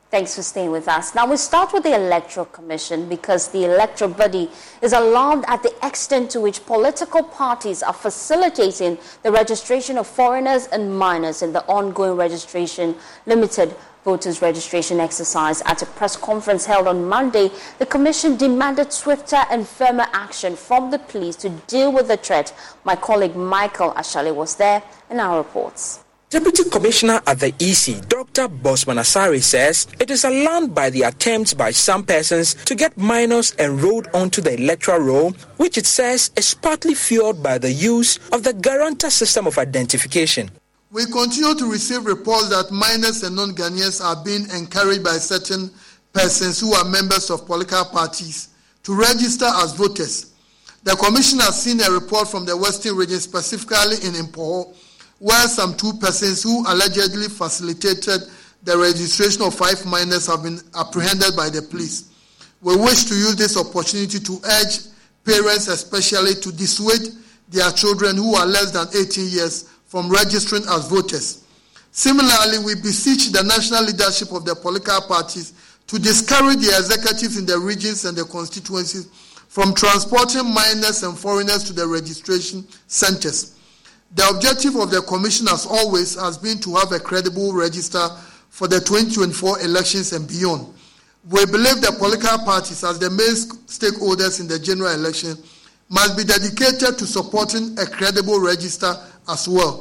Thanks for staying with us. Now we start with the Electoral Commission because the electoral body is alarmed at the extent to which political parties are facilitating the registration of foreigners and minors in the ongoing registration limited voters registration exercise. At a press conference held on Monday, the Commission demanded swifter and firmer action from the police to deal with the threat. My colleague Michael Ashale was there and our reports. Deputy Commissioner at the EC, Dr. Bosman Asari, says it is alarmed by the attempts by some persons to get minors enrolled onto the electoral roll, which it says is partly fueled by the use of the guarantor system of identification. We continue to receive reports that minors and non-Ghanaians are being encouraged by certain persons who are members of political parties to register as voters. The Commission has seen a report from the Western region, specifically in Impoho, where some 2 persons who allegedly facilitated the registration of 5 minors have been apprehended by the police. We wish to use this opportunity to urge parents especially to dissuade their children who are less than 18 years from registering as voters. Similarly, we beseech the national leadership of the political parties to discourage the executives in the regions and the constituencies from transporting minors and foreigners to the registration centers. The objective of the Commission, as always, has been to have a credible register for the 2024 elections and beyond. We believe the political parties, as the main stakeholders in the general election, must be dedicated to supporting a credible register as well.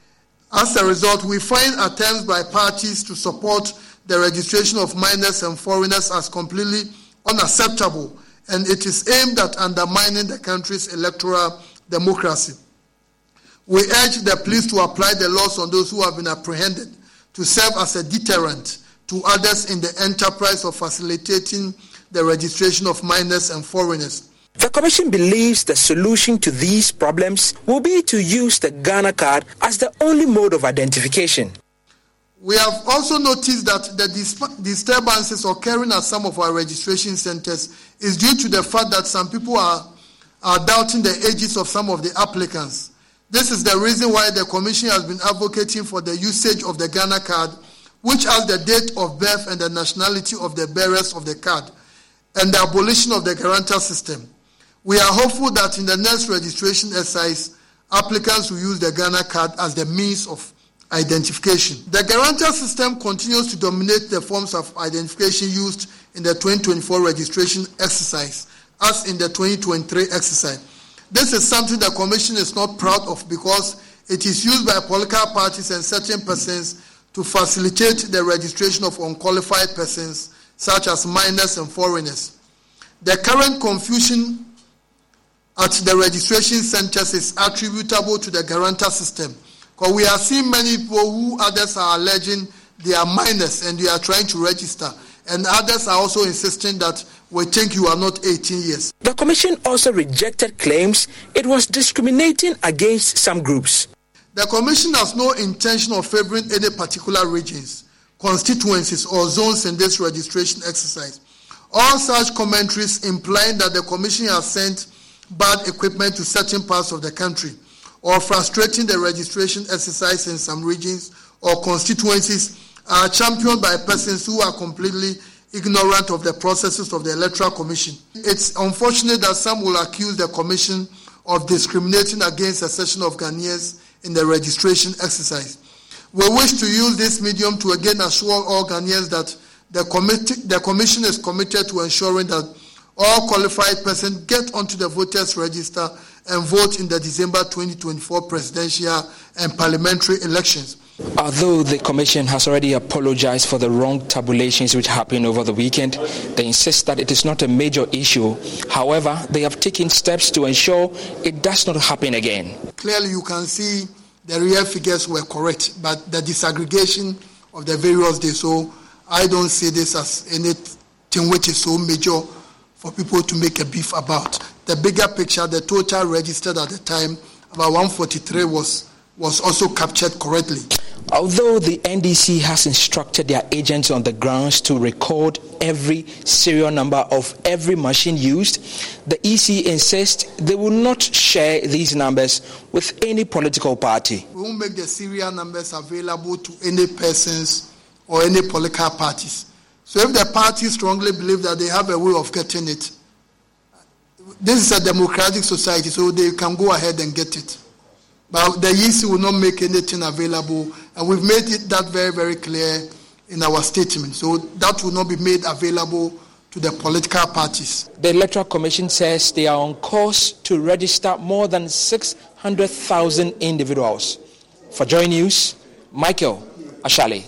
As a result, we find attempts by parties to support the registration of minors and foreigners as completely unacceptable, and it is aimed at undermining the country's electoral democracy. We urge the police to apply the laws on those who have been apprehended to serve as a deterrent to others in the enterprise of facilitating the registration of minors and foreigners. The Commission believes the solution to these problems will be to use the Ghana card as the only mode of identification. We have also noticed that the disturbances occurring at some of our registration centers is due to the fact that some people are doubting the ages of some of the applicants. This is the reason why the Commission has been advocating for the usage of the Ghana card, which has the date of birth and the nationality of the bearers of the card, and the abolition of the guarantor system. We are hopeful that in the next registration exercise, applicants will use the Ghana card as the means of identification. The guarantor system continues to dominate the forms of identification used in the 2024 registration exercise, as in the 2023 exercise. This is something the Commission is not proud of because it is used by political parties and certain persons to facilitate the registration of unqualified persons, such as minors and foreigners. The current confusion at the registration centers is attributable to the guarantor system, because we are seeing many people who others are alleging they are minors and they are trying to register, and others are also insisting that we think you are not 18 years. The Commission also rejected claims it was discriminating against some groups. The Commission has no intention of favoring any particular regions, constituencies, or zones in this registration exercise. All such commentaries implying that the Commission has sent bad equipment to certain parts of the country or frustrating the registration exercise in some regions or constituencies are championed by persons who are completely ignorant of the processes of the Electoral Commission. It's unfortunate that some will accuse the Commission of discriminating against a section of Ghanaians in the registration exercise. We wish to use this medium to again assure all Ghanaians that the Commission is committed to ensuring that all qualified persons get onto the voters' register and vote in the December 2024 presidential and parliamentary elections. Although the Commission has already apologized for the wrong tabulations which happened over the weekend, they insist that it is not a major issue. However, they have taken steps to ensure it does not happen again. Clearly, you can see the real figures were correct, but the disaggregation of the various days. So I don't see this as anything which is so major for people to make a beef about. The bigger picture, the total registered at the time, about 143 was also captured correctly. Although the NDC has instructed their agents on the grounds to record every serial number of every machine used, the EC insists they will not share these numbers with any political party. We won't make the serial numbers available to any persons or any political parties. So if the parties strongly believe that they have a way of getting it, this is a democratic society, so they can go ahead and get it. But the EC will not make anything available, and we've made it that very, very clear in our statement. So that will not be made available to the political parties. The Electoral Commission says they are on course to register more than 600,000 individuals. For Joy News, Michael Ashale.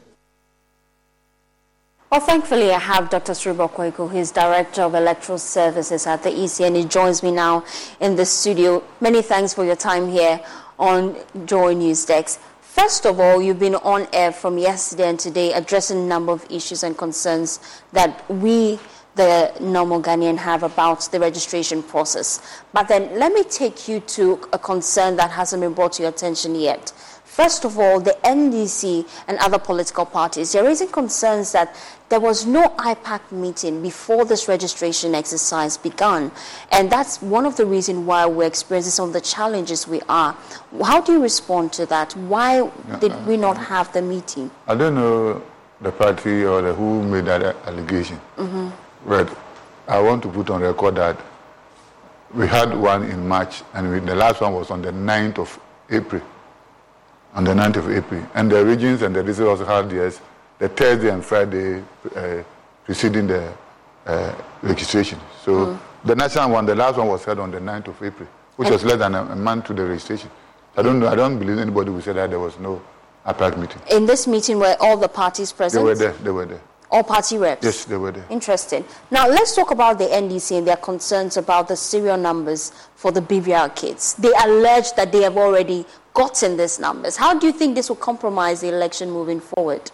Well, thankfully, I have Dr. Serebour Kwaku, who is Director of Electoral Services at the EC, and he joins me now in the studio. Many thanks for your time here on Joy News Desk. First of all, you've been on air from yesterday and today addressing a number of issues and concerns that we, the normal Ghanaian, have about the registration process. But then let me take you to a concern that hasn't been brought to your attention yet. First of all, the NDC and other political parties, they're raising concerns that there was no IPAC meeting before this registration exercise began. And that's one of the reasons why we're experiencing some of the challenges we are. How do you respond to that? Why did we not have the meeting? I don't know the party or who made that allegation. Mm-hmm. But I want to put on record that we had one in March, and the last one was on the 9th of April. On the 9th of April. And the regions and the districts also had theirs the Thursday and Friday preceding the registration. So the national one, the last one was held on the 9th of April, which was less than a month to the registration. I don't believe anybody who said that there was no IPAC meeting. In this meeting, were all the parties present? They were there. All party reps? Yes, they were there. Interesting. Now, let's talk about the NDC and their concerns about the serial numbers for the BVR kids. They allege that they have already gotten these numbers. How do you think this will compromise the election moving forward?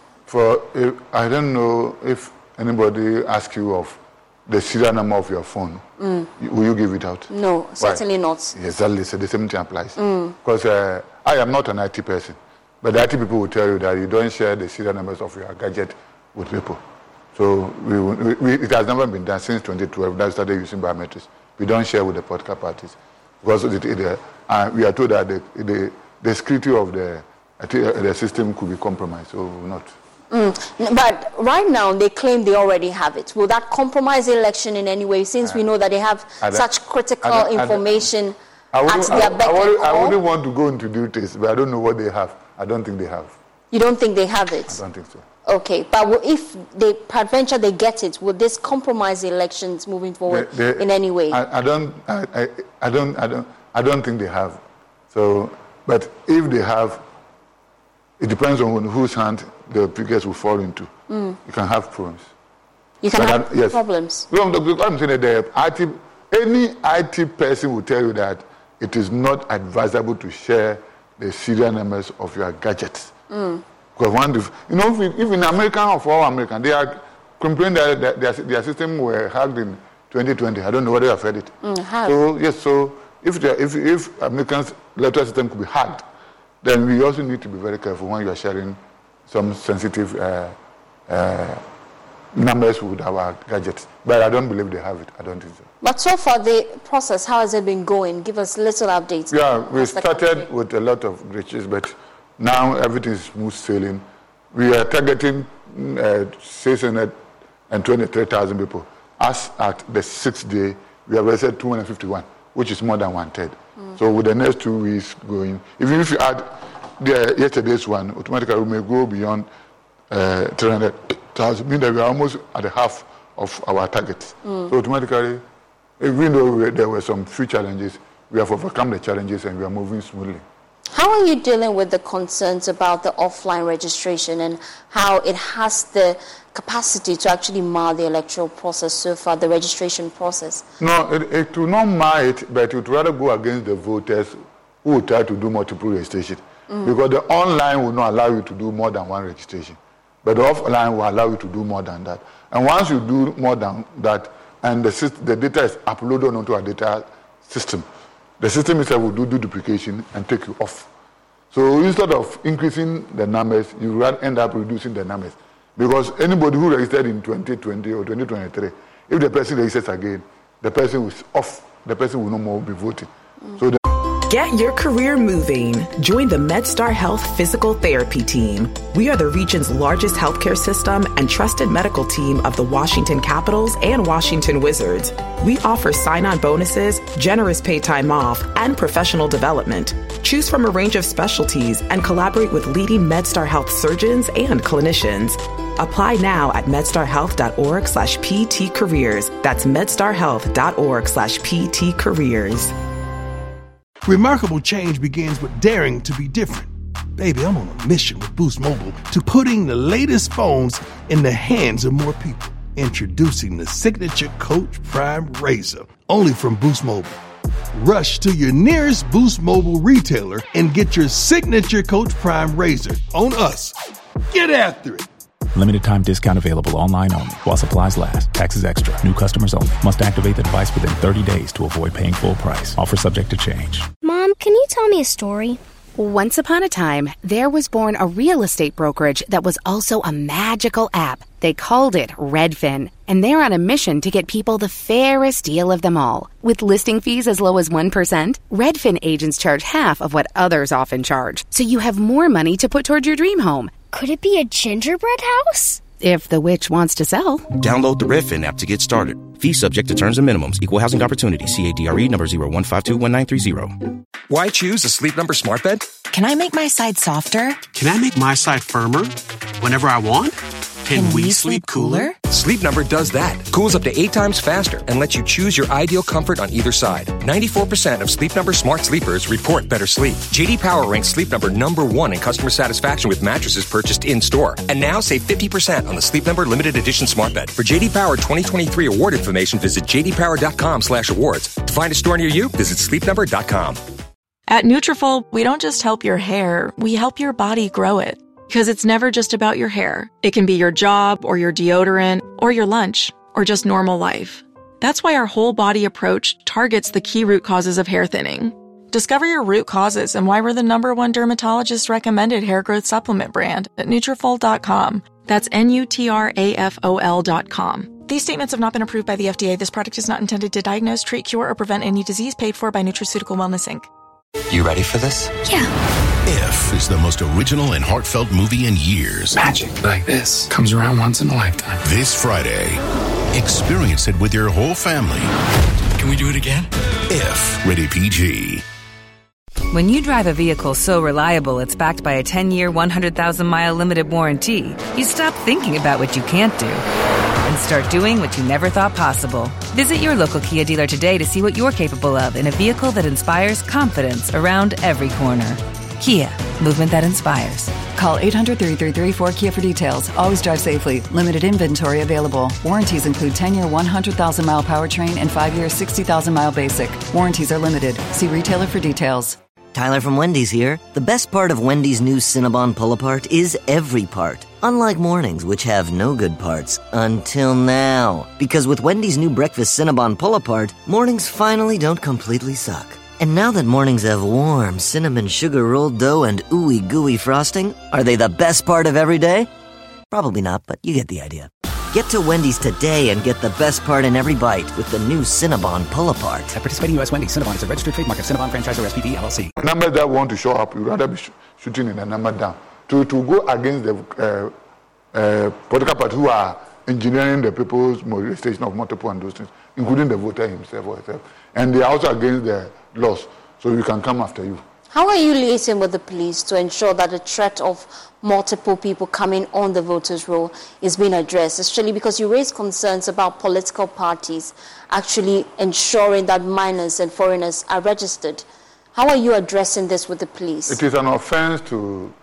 I don't know if anybody asks you of the serial number of your phone. Will you give it out? No, certainly not. Exactly, so the same thing applies. Because I am not an IT person, but the IT people will tell you that you don't share the serial numbers of your gadget with people. So it has never been done since 2012. That started using biometrics. We don't share with the political parties because we are told that the security of the system could be compromised. So not. But right now they claim they already have it. Will that compromise the election in any way, since we know that they have such critical information at their beck and call? I wouldn't want to go into details, but I don't know what they have. I don't think they have. You don't think they have it? I don't think so. Okay, but if they peradventure they get it, will this compromise the elections moving forward in any way? I don't think they have. So, but if they have, it depends on whose hand the figures will fall into. You can have problems. You can have problems. I'm saying that any IT person will tell you that it is not advisable to share the serial numbers of your gadgets. Because if in America or for all American, they are complaining that their system were hacked in 2020. I don't know whether you have heard it. So if Americans' electoral system could be hacked, then we also need to be very careful when you are sharing some sensitive numbers with our gadgets. But I don't believe they have it. I don't think so. But so far, the process, how has it been going? Give us little updates. Yeah, we started with a lot of glitches, but now everything is smooth sailing. We are targeting 623,000 people. As at the 6th day, we have registered 251, which is more than 1/3. So with the next 2 weeks going, even if you add yesterday's one, automatically we may go beyond 300,000, meaning that we are almost at the half of our targets. So automatically, even though there were some few challenges, we have overcome the challenges and we are moving smoothly. How are you dealing with the concerns about the offline registration and how it has the capacity to actually mar the electoral process so far, the registration process? No, it will not mar it, but it would rather go against the voters who will try to do multiple registration. Because the online will not allow you to do more than one registration. But the offline will allow you to do more than that. And once you do more than that, and the data is uploaded onto our data system, the system itself will do duplication and take you off. So instead of increasing the numbers, you will end up reducing the numbers. Because anybody who registered in 2020 or 2023, if the person registers again, the person is off. The person will no more be voting. So Get your career moving. Join the MedStar Health Physical Therapy Team. We are the region's largest healthcare system and trusted medical team of the Washington Capitals and Washington Wizards. We offer sign-on bonuses, generous paid time off, and professional development. Choose from a range of specialties and collaborate with leading MedStar Health surgeons and clinicians. Apply now at medstarhealth.org/PT careers. That's medstarhealth.org/PT careers. Remarkable change begins with daring to be different. Baby, I'm on a mission with Boost Mobile to putting the latest phones in the hands of more people. Introducing the signature Coach Prime Razr, only from Boost Mobile. Rush to your nearest Boost Mobile retailer and get your signature Coach Prime Razr on us. Get after it. Limited time discount available online only while supplies last. Taxes extra. New customers only. Must activate the device within 30 days to avoid paying full price. Offer subject to change. Mom, can you tell me a story? Once upon a time, there was born a real estate brokerage that was also a magical app. They called it Redfin, and they're on a mission to get people the fairest deal of them all. With listing fees as low as 1%, Redfin agents charge half of what others often charge, so you have more money to put toward your dream home. Could it be a gingerbread house? If the witch wants to sell. Download the Redfin app to get started. Fees subject to terms and minimums. Equal housing opportunity. CADRE number 01521930. Why choose a Sleep Number smart bed? Can I make my side softer? Can I make my side firmer? Whenever I want? Can we sleep cooler? Sleep Number does that. Cools up to 8 times faster and lets you choose your ideal comfort on either side. 94% of Sleep Number smart sleepers report better sleep. J.D. Power ranks Sleep Number #1 in customer satisfaction with mattresses purchased in-store. And now save 50% on the Sleep Number limited edition smart bed. For J.D. Power 2023 award information, visit jdpower.com/awards. To find a store near you, visit sleepnumber.com. At Nutrafol, we don't just help your hair, we help your body grow it. Because it's never just about your hair. It can be your job, or your deodorant, or your lunch, or just normal life. That's why our whole body approach targets the key root causes of hair thinning. Discover your root causes and why we're the #1 dermatologist recommended hair growth supplement brand at Nutrafol.com. That's Nutrafol.com. These statements have not been approved by the FDA. This product is not intended to diagnose, treat, cure, or prevent any disease. Paid for by Nutraceutical Wellness, Inc. You ready for this? Yeah. If is the most original and heartfelt movie in years. Magic like this comes around once in a lifetime. This Friday, experience it with your whole family. Can we do it again? If, rated PG. When you drive a vehicle so reliable it's backed by a 10-year, 100,000-mile limited warranty, you stop thinking about what you can't do and start doing what you never thought possible. Visit your local Kia dealer today to see what you're capable of in a vehicle that inspires confidence around every corner. Kia, movement that inspires. Call 800-333-4KIA for details. Always drive safely. Limited inventory available. Warranties include 10-year 100,000-mile powertrain and 5-year 60,000-mile basic. Warranties are limited. See retailer for details. Tyler from Wendy's here. The best part of Wendy's new Cinnabon Pull-Apart is every part. Unlike mornings, which have no good parts. Until now. Because with Wendy's new breakfast Cinnabon Pull-Apart, mornings finally don't completely suck. And now that mornings have warm cinnamon sugar rolled dough and ooey gooey frosting, are they the best part of every day? Probably not, but you get the idea. Get to Wendy's today and get the best part in every bite with the new Cinnabon Pull-Apart. At participating U.S. Wendy's, Cinnabon is a registered trademark of Cinnabon Franchisor SPV, LLC. Numbers that want to show up, you rather be shooting in the number down. To go against the political party who are engineering the people's molestation of multiple and those things, including the voter himself or herself. And they are also against the laws, so we can come after you. How are you liaising with the police to ensure that the threat of multiple people coming on the voters' roll is being addressed, especially because you raise concerns about political parties actually ensuring that minors and foreigners are registered? How are you addressing this with the police? It is an offense to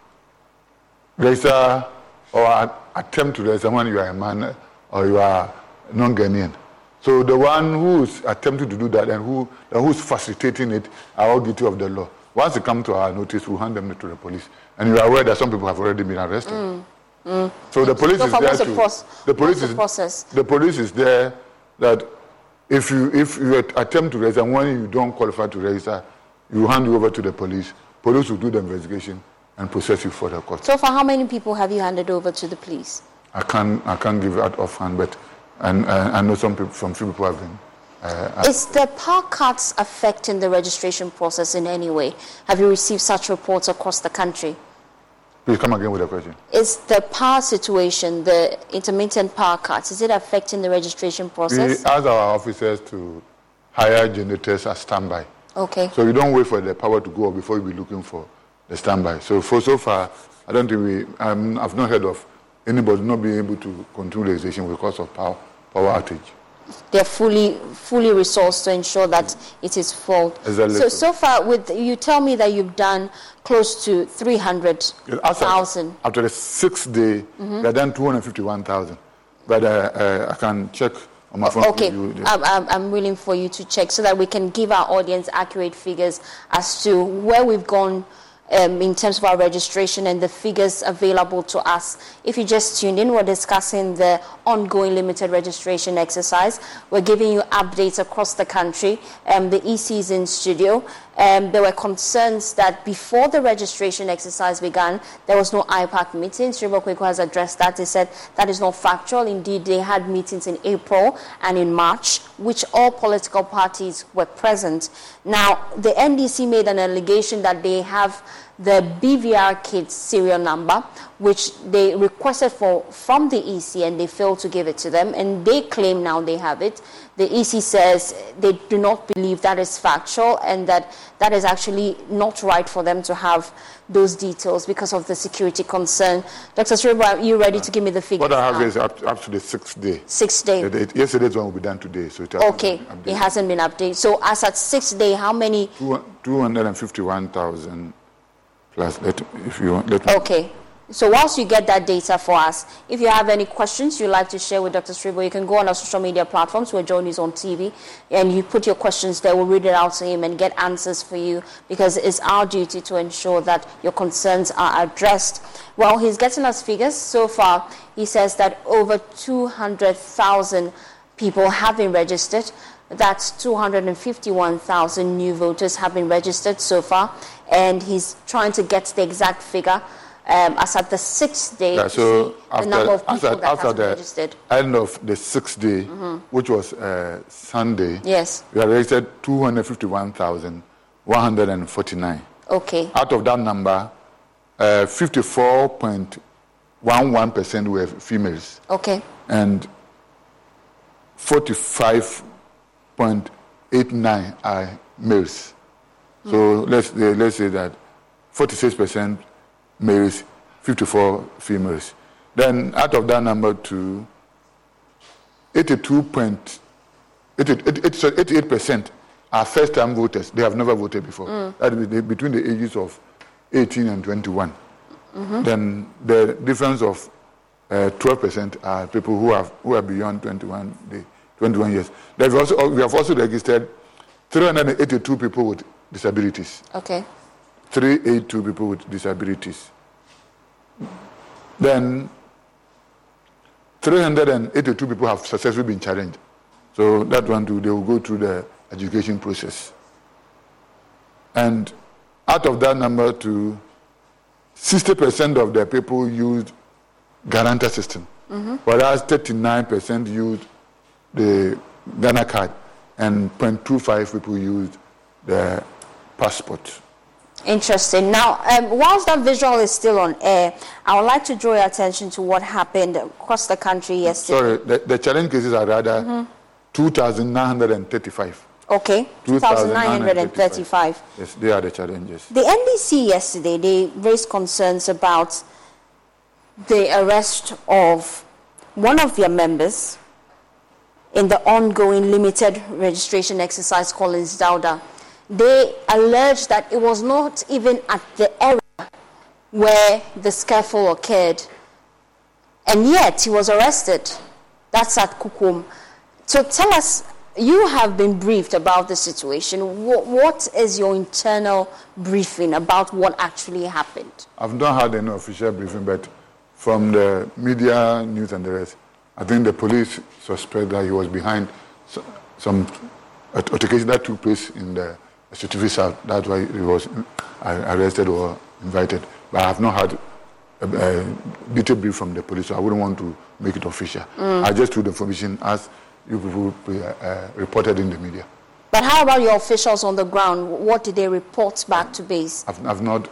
register or attempt to register when you are a man or you are non-Ghanaian. So the one who is attempting to do that and who is facilitating it are all guilty of the law. Once they come to our notice, we'll hand them to the police. And you are aware that some people have already been arrested. So the police is there to... The police is there that if you attempt to register, and when you don't qualify to register, you hand you over to the police. Police will do the investigation and process you for the court. So far, how many people have you handed over to the police? I can't give that offhand, but I know some few people have been Is the power cuts affecting the registration process in any way? Have you received such reports across the country? Please come again with the question. Is the power situation, the intermittent power cuts, is it affecting the registration process? We ask our officers to hire generators as standby. Okay. So you don't wait for the power to go off before you be looking for the standby. So far, I don't think I've not heard of anybody not being able to control the registration because of power outage. They're fully resourced to ensure that it is full. Exactly. So far, you tell me that you've done close to 300,000. After the 6th day, we have done 251,000. But I can check on my phone. Okay, I'm willing for you to check so that we can give our audience accurate figures as to where we've gone in terms of our registration and the figures available to us. If you just tuned in, we're discussing the ongoing limited registration exercise. We're giving you updates across the country. The EC is in studio. There were concerns that before the registration exercise began, there was no IPAC meeting. Sribo Kweko has addressed that. He said that is not factual. Indeed, they had meetings in April and in March, which all political parties were present. Now, the NDC made an allegation that they have the BVR kit serial number, which they requested from the EC, and they failed to give it to them, and they claim now they have it. The EC says they do not believe that is factual and that is actually not right for them to have those details because of the security concern. Dr. Sribo, are you ready to give me the figures? What I have is up to the 6th day. 6th day. Yesterday's one will be done today. So it hasn't been updated. So as at 6th day, how many? 251,000 plus. Okay. So whilst you get that data for us, if you have any questions you'd like to share with Dr. Sribo, you can go on our social media platforms. We're Joe News on TV, and you put your questions there. We'll read it out to him and get answers for you, because it's our duty to ensure that your concerns are addressed. Well, he's getting us figures. So far, he says that over 200,000 people have been registered. That's 251,000 new voters have been registered so far, and he's trying to get the exact figure. As at the 6th day, so the number of people that have been registered. End of the 6th day, which was Sunday, yes, we have registered 251,149. Okay. Out of that number, 54.11% were females. Okay. And 45.89 are males. So let's say that 46% males, 54 females. Then out of that number, 88% are first-time voters. They have never voted before. That is between the ages of 18 and 21. Then the difference of 12% are people who are beyond 21 years. Then we have also registered 382 people with disabilities. Okay. 382 people with disabilities. Then 382 people have successfully been challenged. So that one too, they will go through the education process. And out of that number, 60% of the people used guarantor system, whereas 39% used the Ghana card, and 0.25 people used the passport. Interesting. Now, whilst that visual is still on air, I would like to draw your attention to what happened across the country yesterday. Sorry, the challenge cases are rather 2,935. Okay, 2,935. Yes, they are the challenges. The NDC yesterday, they raised concerns about the arrest of one of their members in the ongoing limited registration exercise, Collins Dauda. They alleged that it was not even at the area where the scuffle occurred, and yet he was arrested. That's at Kukum. So tell us, you have been briefed about the situation. What is your internal briefing about what actually happened? I've not had any official briefing, but from the media, news and the rest, I think the police suspect that he was behind some altercation that took place in the Certificate South. That's why he was arrested or invited. But I have not had a detailed brief from the police, so I wouldn't want to make it official. I just took the information as you will be reported in the media. But how about your officials on the ground? What did they report back to base? I've not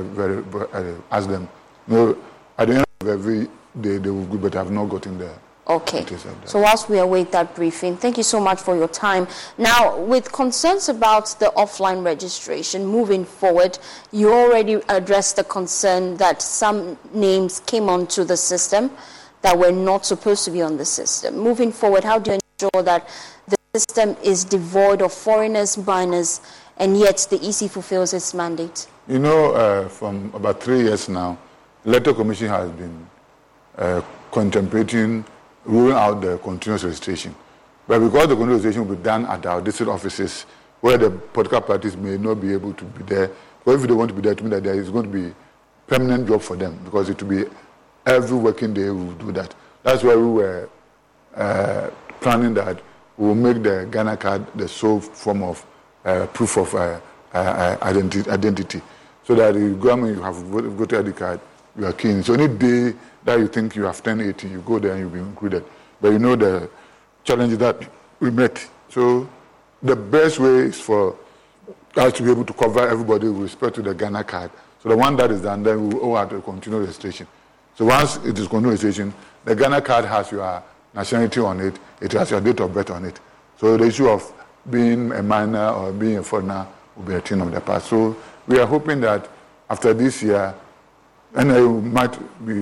asked them. No, at the end of every day they will go, but I've not gotten there. Okay. So whilst we await that briefing, thank you so much for your time. Now, with concerns about the offline registration moving forward, you already addressed the concern that some names came onto the system that were not supposed to be on the system. Moving forward, how do you ensure that the system is devoid of foreigners, minors, and yet the EC fulfills its mandate? You know, from about 3 years now, the Electoral Commission has been contemplating ruling out the continuous registration. But because the continuous registration will be done at our district offices, where the political parties may not be able to be there, or if they want to be there, to mean that there is going to be permanent job for them, because it will be every working day we will do that. That's why we were planning that we will make the Ghana card the sole form of proof of identity. So that the government, you have voter ID card, you are keen. So any day that you think you have turned 18, you go there and you'll be included. But you know the challenges that we met. So the best way is for us to be able to cover everybody with respect to the Ghana card. So the one that is done, then we will owe at the continuous registration. So once it is continuous registration, the Ghana card has your nationality on it, it has your date of birth on it. So the issue of being a minor or being a foreigner will be a thing of the past. So we are hoping that after this year, and I might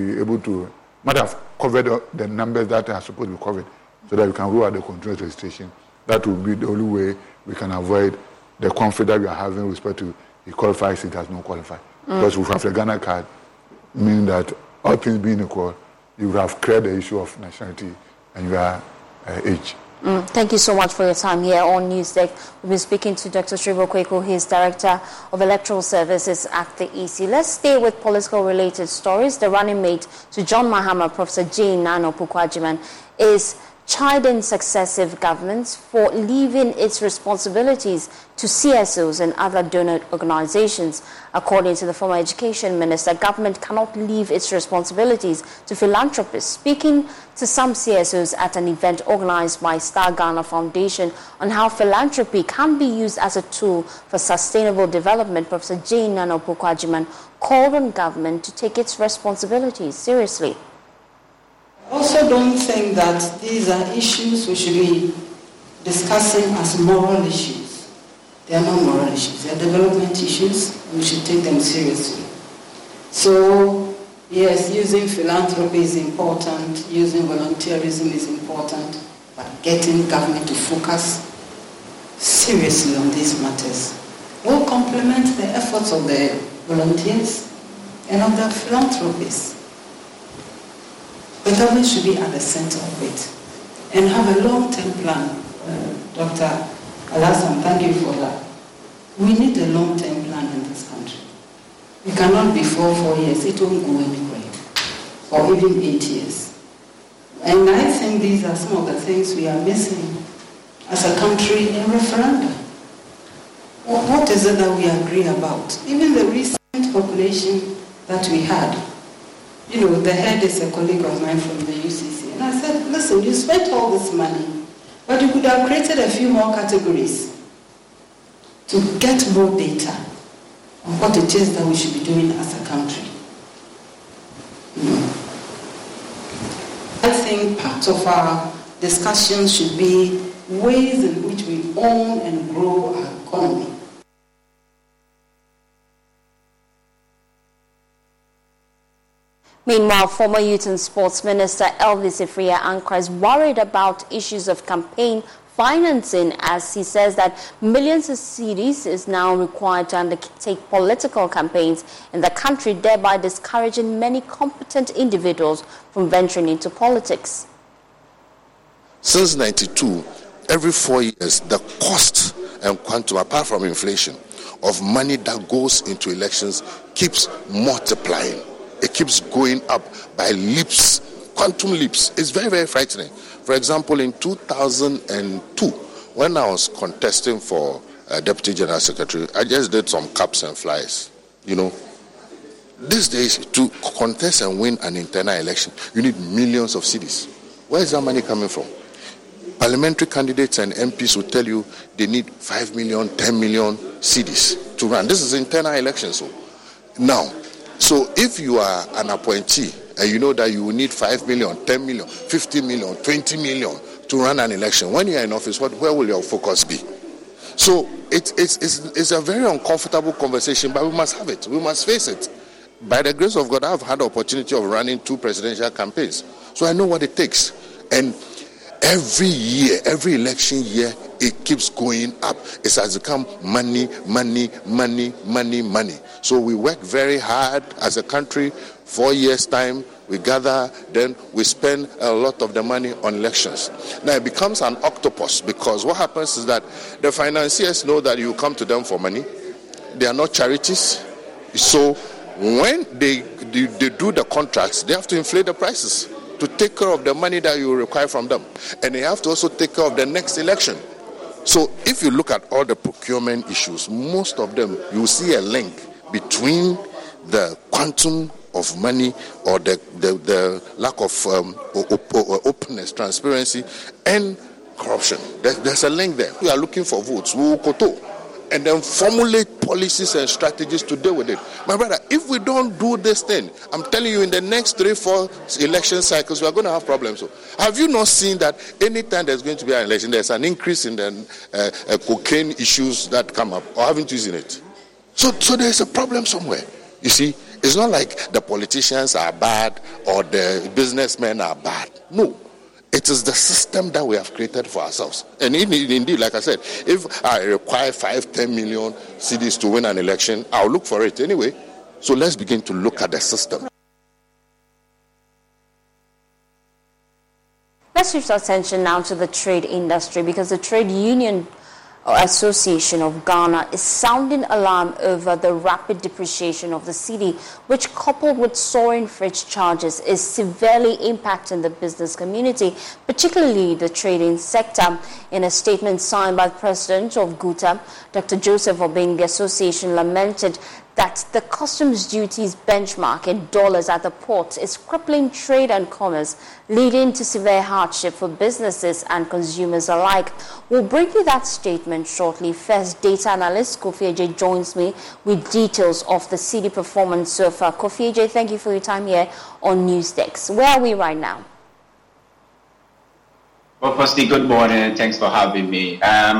have covered the numbers that are supposed to be covered, so that we can roll out the continuous registration. That will be the only way we can avoid the conflict that we are having with respect to it qualifies, it has not qualified. Because we have the Ghana card, meaning that all things being equal, you have cleared the issue of nationality and your age. Thank you so much for your time here on Newsdeck. We've been speaking to Dr. Serebour Quaicoe. He is Director of Electoral Services at the EC. Let's stay with political-related stories. The running mate to John Mahama, Professor Jane Nana Opoku-Agyeman, is chiding successive governments for leaving its responsibilities to CSOs and other donor organizations. According to the former education minister, government cannot leave its responsibilities to philanthropists. Speaking to some CSOs at an event organized by Star Ghana Foundation on how philanthropy can be used as a tool for sustainable development, Professor Jane Nana Opoku-Agyeman called on government to take its responsibilities seriously. I also don't think that these are issues we should be discussing as moral issues. They are not moral issues. They are development issues, and we should take them seriously. So, yes, using philanthropy is important, using volunteerism is important, but getting government to focus seriously on these matters will complement the efforts of the volunteers and of the philanthropists. The government should be at the center of it and have a long-term plan. Dr. Alassane, thank you for that. We need a long-term plan in this country. It cannot be 4 years. It won't go anywhere. Or even 8 years. And I think these are some of the things we are missing as a country in referenda. What is it that we agree about? Even the recent population that we had. You know, the head is a colleague of mine from the UCC. And I said, listen, you spent all this money, but you could have created a few more categories to get more data on what it is that we should be doing as a country. I think part of our discussion should be ways in which we own and grow our economy. Meanwhile, former Youth and Sports Minister Elvis Afriyie Ankrah is worried about issues of campaign financing, as he says that millions of cedis is now required to undertake political campaigns in the country, thereby discouraging many competent individuals from venturing into politics. Since 1992, every 4 years, the cost and quantum, apart from inflation, of money that goes into elections keeps multiplying. It keeps going up by leaps, quantum leaps. It's very, very frightening. For example, in 2002, when I was contesting for Deputy General Secretary, I just did some caps and flyers. You know, these days, to contest and win an internal election, you need millions of cedis. Where is that money coming from? Parliamentary candidates and MPs will tell you they need 5 million, 10 million cedis to run. This is internal elections. So if you are an appointee and you know that you will need 5 million, 10 million, 50 million, 20 million to run an election, when you are in office, where will your focus be? So it's a very uncomfortable conversation, but we must have it. We must face it. By the grace of God, I've had the opportunity of running 2 presidential campaigns. So I know what it takes. And every year, every election year, it keeps going up. It has become money. So we work very hard as a country. 4 years' time, we gather, then we spend a lot of the money on elections. Now it becomes an octopus, because what happens is that the financiers know that you come to them for money. They are not charities. So when they do the contracts, they have to inflate the prices to take care of the money that you require from them. And they have to also take care of the next election. So if you look at all the procurement issues, most of them, you see a link between the quantum of money or the lack of openness, transparency, and corruption. There's a link there. We are looking for votes. We will koto, and then formulate policies and strategies to deal with it. My brother, if we don't do this thing, I'm telling you, in the next 3-4 election cycles, we are going to have problems. So, have you not seen that anytime there's going to be an election, there's an increase in the cocaine issues that come up, or haven't you seen it? So there's a problem somewhere. You see, it's not like the politicians are bad or the businessmen are bad. No. It is the system that we have created for ourselves. And indeed, like I said, if I require 5-10 million cedis to win an election, I'll look for it anyway. So let's begin to look at the system. Let's shift our attention now to the trade industry, because the Trade Union Association of Ghana is sounding alarm over the rapid depreciation of the cedi, which, coupled with soaring freight charges, is severely impacting the business community, particularly the trading sector. In a statement signed by the president of GUTA, Dr. Joseph Obeng, the association lamented that the customs duties benchmark in dollars at the port is crippling trade and commerce, leading to severe hardship for businesses and consumers alike. We'll bring you that statement shortly. First, data analyst Kofi Eje joins me with details of the cedi performance so far. Kofi Eje, thank you for your time here on Newsdesk. Where are we right now? Well, firstly, good morning and thanks for having me.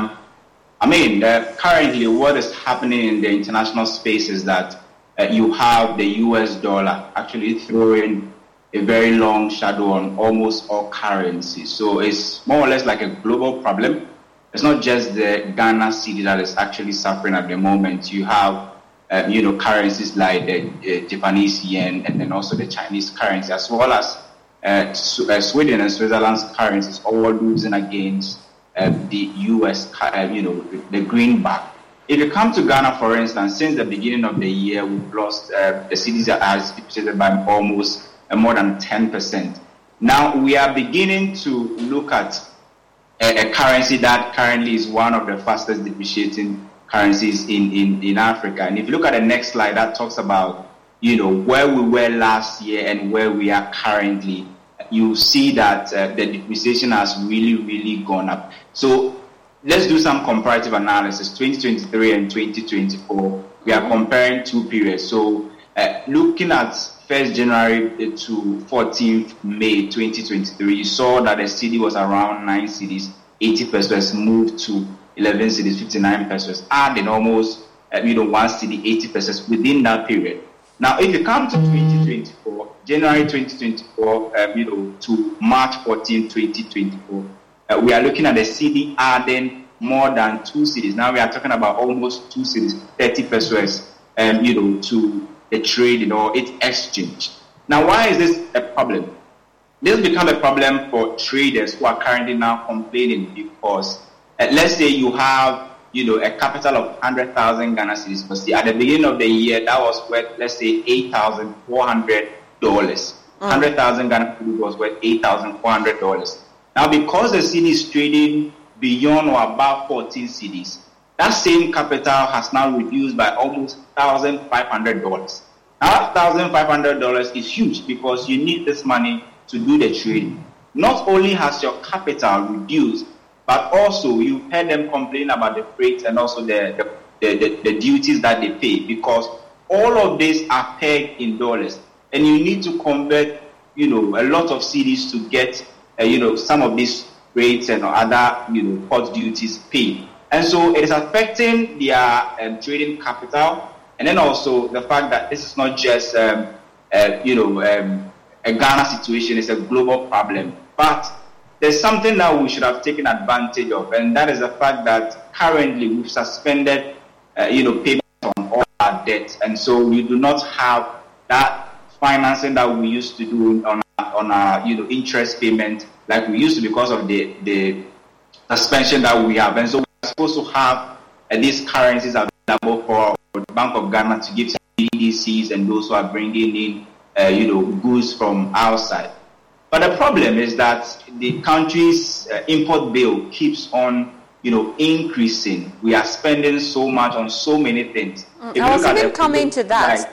Currently what is happening in the international space is that you have the US dollar actually throwing a very long shadow on almost all currencies. So it's more or less like a global problem. It's not just the Ghana cedi that is actually suffering at the moment. You have, currencies like the Japanese yen and then also the Chinese currency, as well as Sweden and Switzerland's currencies all losing against the US, the greenback. If you come to Ghana, for instance, since the beginning of the year, we've lost the cedis has depreciated by almost more than 10%. Now we are beginning to look at a currency that currently is one of the fastest depreciating currencies in Africa. And if you look at the next slide, that talks about where we were last year and where we are currently. You see that the depreciation has really, really gone up. So let's do some comparative analysis. 2023 and 2024, we are comparing 2 periods. So looking at 1st January to 14th May 2023, you saw that the cedi was around 9 cedis, 80 pesos, moved to 11 cedis, 59 pesos, adding almost 1 cedi, 80 pesos within that period. Now, if you come to 2024, January 2024, to March 14, 2024, we are looking at the cedi adding more than 2 cedis. Now we are talking about almost 2 cedis, 30 pesos, to the trade or its exchange. Now, why is this a problem? This become a problem for traders who are currently now complaining because, let's say you have a capital of 100,000 Ghana cedis. But see, at the beginning of the year, that was worth, let's say, $8,400. 100,000 Ghana cedis was worth $8,400. Now, because the cedi is trading beyond or above 14 cedis, that same capital has now reduced by almost $1,500. Now, $1,500 is huge because you need this money to do the trading. Not only has your capital reduced, but also you heard them complain about the freight and also the duties that they pay, because all of these are pegged in dollars, and you need to convert, a lot of cedis to get, some of these rates and other, port duties paid. And so it is affecting their trading capital, and then also the fact that this is not just, a Ghana situation, it's a global problem. But there's something that we should have taken advantage of, and that is the fact that currently we've suspended, payment on all our debt, and so we do not have that financing that we used to do on our interest payment like we used to, because of the suspension that we have. And so we're supposed to have these currencies available for the Bank of Ghana to give to BDCs and those who are bringing in goods from outside. But the problem is that the country's import bill keeps on, increasing. We are spending so much on so many things. I was even coming to that.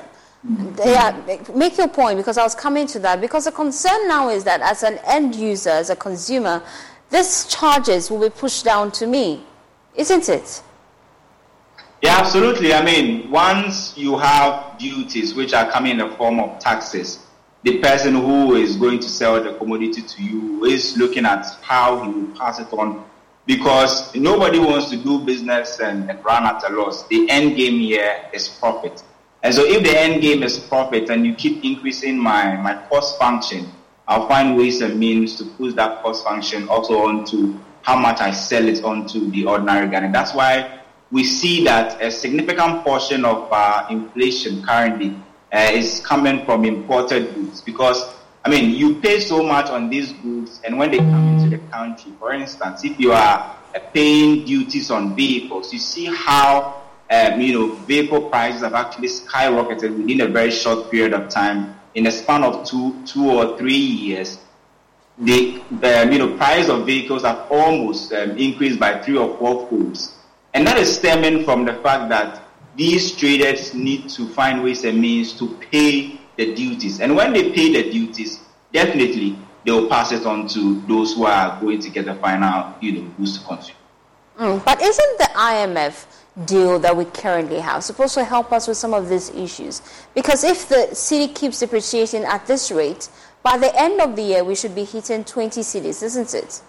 Make your point, because I was coming to that. Because the concern now is that as an end user, as a consumer, these charges will be pushed down to me, isn't it? Yeah, absolutely. I mean, once you have duties which are coming in the form of taxes, the person who is going to sell the commodity to you is looking at how he will pass it on, because nobody wants to do business and run at a loss. The end game here is profit. And so if the end game is profit and you keep increasing my cost function, I'll find ways and means to push that cost function also onto how much I sell it onto the ordinary Ghanaian. That's why we see that a significant portion of inflation currently is coming from imported goods, because, you pay so much on these goods, and when they come into the country, for instance, if you are paying duties on vehicles, you see how, vehicle prices have actually skyrocketed within a very short period of time. In a span of two or 3 years, the price of vehicles have almost increased by 3 or 4 folds. And that is stemming from the fact that these traders need to find ways and means to pay the duties. And when they pay the duties, definitely they will pass it on to those who are going to get the final, goods to consume. But isn't the IMF deal that we currently have supposed to help us with some of these issues? Because if the cedi keeps depreciating at this rate, by the end of the year we should be hitting 20 cedis, isn't it?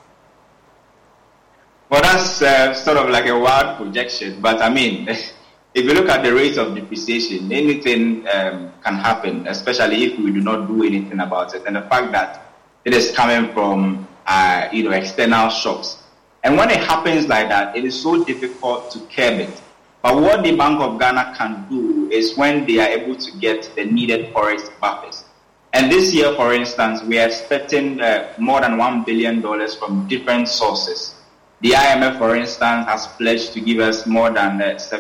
Well, that's sort of like a wild projection, but if you look at the rate of depreciation, anything can happen, especially if we do not do anything about it. And the fact that it is coming from, external shocks. And when it happens like that, it is so difficult to curb it. But what the Bank of Ghana can do is when they are able to get the needed forex buffers. And this year, for instance, we are expecting more than $1 billion from different sources. The IMF, for instance, has pledged to give us more than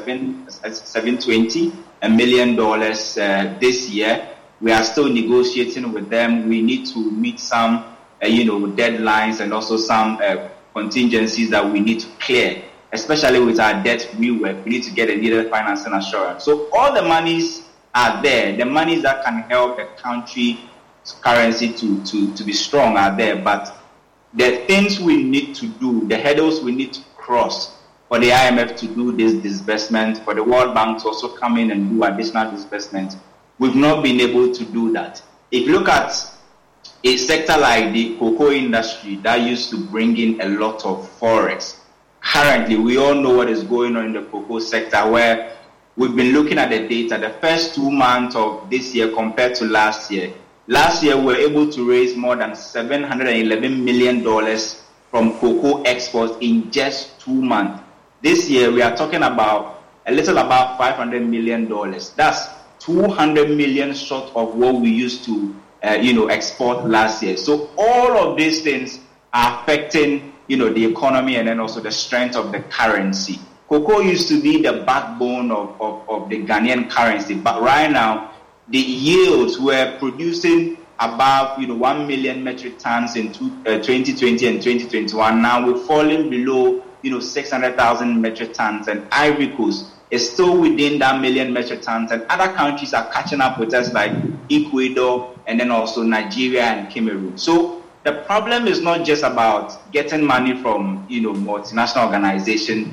$720 million this year. We are still negotiating with them. We need to meet some, deadlines and also some contingencies that we need to clear, especially with our debt rework. We need to get a needed financing assurance. So all the monies are there. The monies that can help the country's currency to be strong are there. But the things we need to do, the hurdles we need to cross for the IMF to do this disbursement, for the World Bank to also come in and do additional disbursement, we've not been able to do that. If you look at a sector like the cocoa industry that used to bring in a lot of forex, currently we all know what is going on in the cocoa sector, where we've been looking at the data. The first 2 months of this year compared to last year, we were able to raise more than $711 million from cocoa exports in just 2 months. This year, we are talking about a little about $500 million. That's 200 million short of what we used to, export last year. So all of these things are affecting, the economy and then also the strength of the currency. Cocoa used to be the backbone of the Ghanaian currency, but right now, the yields were producing above 1 million metric tons in 2020 and 2021. Now we're falling below 600,000 metric tons, and Ivory Coast is still within that million metric tons, and other countries are catching up with us like Ecuador and then also Nigeria and Cameroon. So the problem is not just about getting money from, multinational organization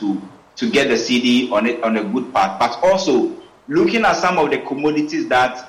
to get the city on a good path, but also looking at some of the commodities that,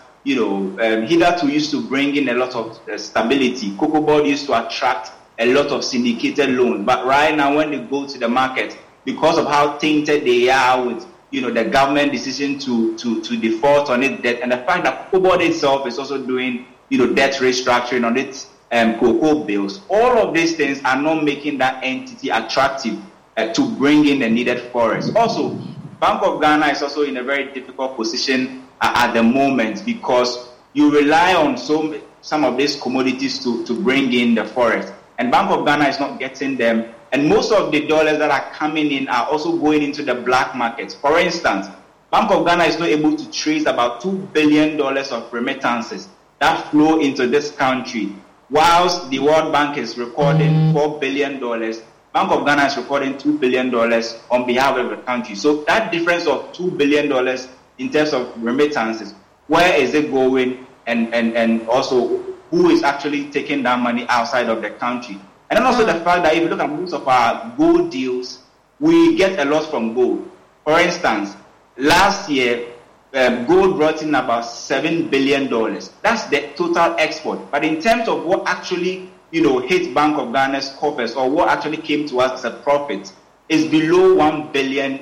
hitherto used to bring in a lot of stability. Cocoa board used to attract a lot of syndicated loans, but right now when they go to the market, because of how tainted they are with, the government decision to default on its debt, and the fact that Cocoa board itself is also doing, debt restructuring on its cocoa bills, all of these things are not making that entity attractive to bring in the needed forest. Also, Bank of Ghana is also in a very difficult position at the moment because you rely on some of these commodities to bring in the forest, and Bank of Ghana is not getting them. And most of the dollars that are coming in are also going into the black market. For instance, Bank of Ghana is not able to trace about $2 billion of remittances that flow into this country, whilst the World Bank is recording $4 billion. Bank of Ghana is recording $2 billion on behalf of the country. So that difference of $2 billion in terms of remittances, where is it going, and also who is actually taking that money outside of the country? And then also the fact that if you look at most of our gold deals, we get a lot from gold. For instance, last year, gold brought in about $7 billion. That's the total export. But in terms of what actually, hit Bank of Ghana's coffers, or what actually came to us as a profit, is below $1 billion,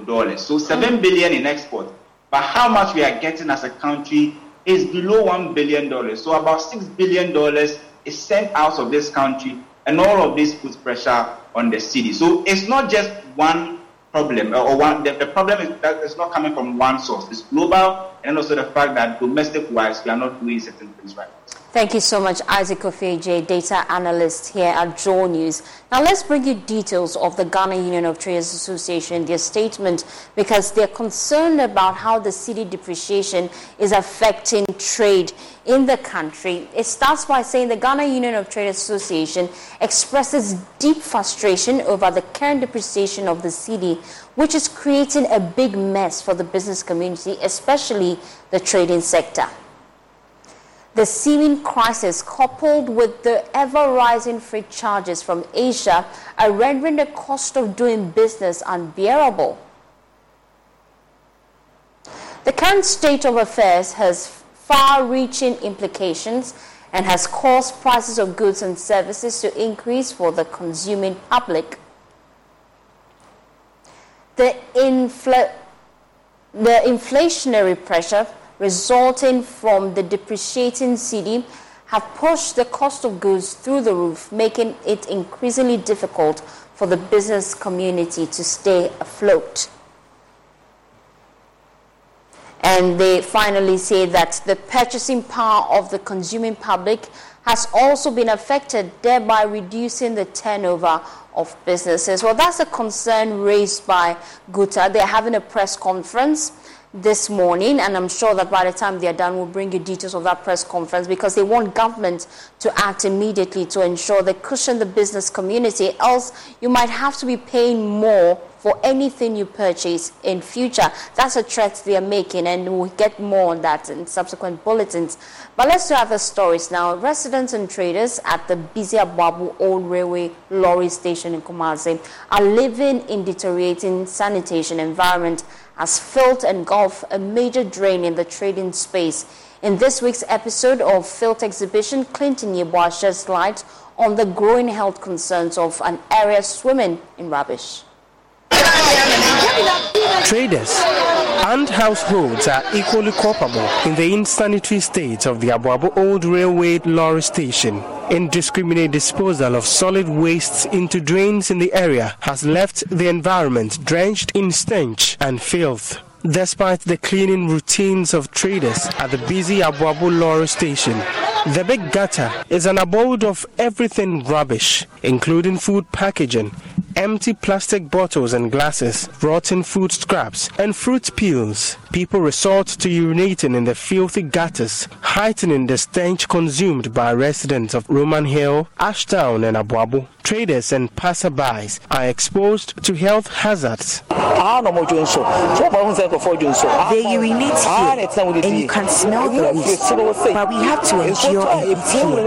So $7 billion in export. But how much we are getting as a country is below $1 billion. So about $6 billion is sent out of this country, and all of this puts pressure on the city. So it's not just one problem, the problem is that it's not coming from one source. It's global, and also the fact that domestic-wise, we are not doing certain things right. Thank you so much, Isaac Ofeje, data analyst here at Joel News. Now let's bring you details of the Ghana Union of Traders Association, their statement, because they're concerned about how the cedi depreciation is affecting trade in the country. It starts by saying the Ghana Union of Traders Association expresses deep frustration over the current depreciation of the cedi, which is creating a big mess for the business community, especially the trading sector. The seeming crisis, coupled with the ever-rising freight charges from Asia, are rendering the cost of doing business unbearable. The current state of affairs has far-reaching implications and has caused prices of goods and services to increase for the consuming public. The inflationary pressure resulting from the depreciating cedi have pushed the cost of goods through the roof, making it increasingly difficult for the business community to stay afloat. And they finally say that the purchasing power of the consuming public has also been affected, thereby reducing the turnover of businesses. Well, that's a concern raised by GUTA. They're having a press conference this morning, and I'm sure that by the time they're done, we'll bring you details of that press conference, because they want government to act immediately to ensure they cushion the business community, else you might have to be paying more for anything you purchase in future. That's a threat they are making, and we'll get more on that in subsequent bulletins. But let's do other stories now. Residents and traders at the busy Abuabu Old Railway Lorry Station in Kumasi are living in deteriorating sanitation environment as filth engulf a major drain in the trading space. In this week's episode of Filth Exhibition, Clinton Yeboah sheds light on the growing health concerns of an area swimming in rubbish. Traders and households are equally culpable in the insanitary state of the Abuabu Old Railway Lorry Station. Indiscriminate disposal of solid wastes into drains in the area has left the environment drenched in stench and filth. Despite the cleaning routines of traders at the busy Abuabu Lorry Station, the big gutter is an abode of everything rubbish, including food packaging, empty plastic bottles and glasses, rotten food scraps, and fruit peels. People resort to urinating in the filthy gutters, heightening the stench consumed by residents of Roman Hill, Ashtown, and Abuabu. Traders and passerbys are exposed to health hazards. They urinate here, and you can smell the waste, but we have to endure and eat here.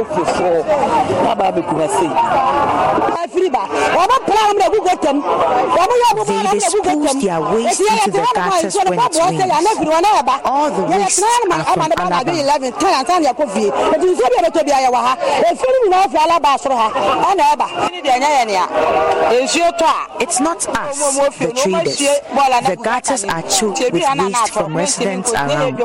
They dispose their waste into the gutters when it rains. All the waste are from Alaba. It's not us, the traders. The gutters are choked with waste from residents around.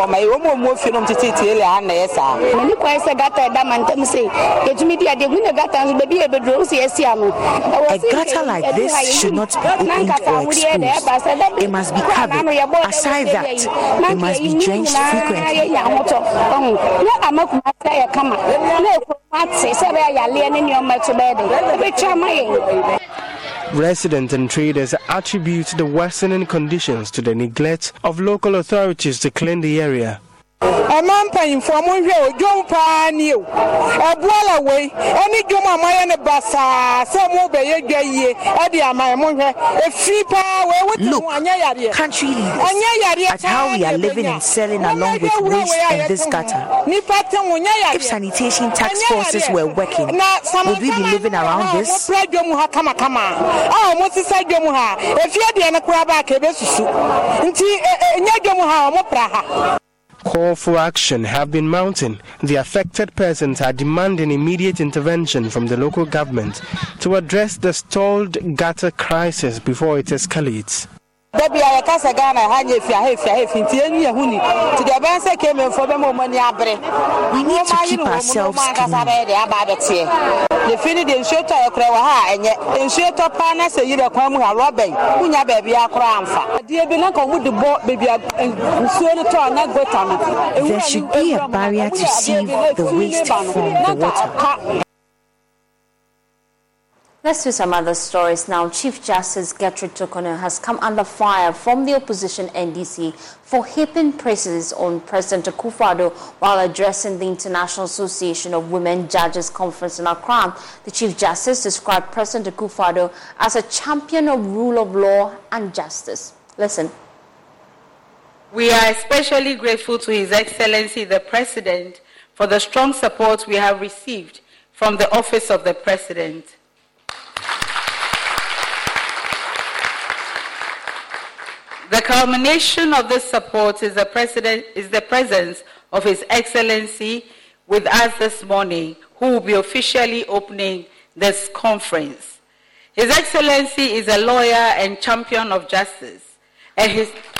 A gutter like this should not be opened or exposed. It must be covered. Aside that, it must be drenched frequently. Residents and traders attribute the worsening conditions to the neglect of local authorities to clean the area. A man paying for one year, John Panu, a boiler way, any Joma Mayan Bassa, some over a gay, Eddie, my money, a free power. Look, country leaders, at how we are living and selling along with waste and this gutter. If sanitation task forces were working, would we be living around this? Call for action have been mounting. The affected persons are demanding immediate intervention from the local government to address the stalled gutter crisis before it escalates. We need to keep ourselves clean. There should be a barrier to sieve the waste from the water. Let's do some other stories now. Chief Justice Gertrude Torkornoo has come under fire from the opposition NDC for heaping praises on President Akufo-Addo while addressing the International Association of Women Judges Conference in Accra. The Chief Justice described President Akufo-Addo as a champion of rule of law and justice. Listen. We are especially grateful to His Excellency the President for the strong support we have received from the Office of the President. The culmination of this support is the presence of His Excellency with us this morning, who will be officially opening this conference. His Excellency is a lawyer and champion of justice, and his